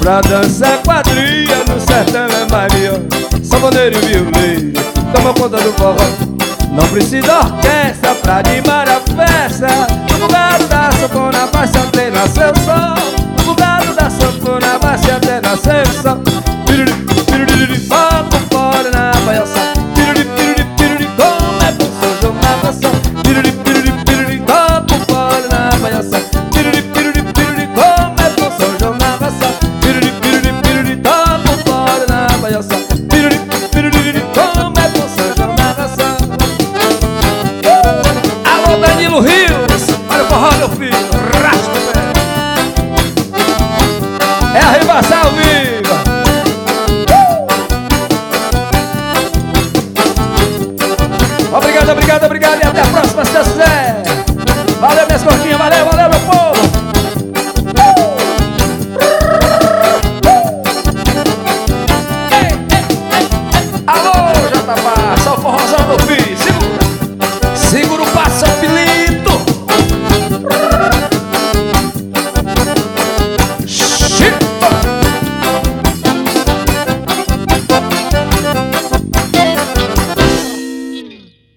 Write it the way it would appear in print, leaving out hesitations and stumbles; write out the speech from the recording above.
Pra dançar quadrilha no sertão é Maria. Sanfoneiro e violeiro toma conta do forró. Não precisa orquestra pra animar a festa. No bugado da sanfona vai se até nascer o sol. No bugado da sanfona vai se até nascer o sol.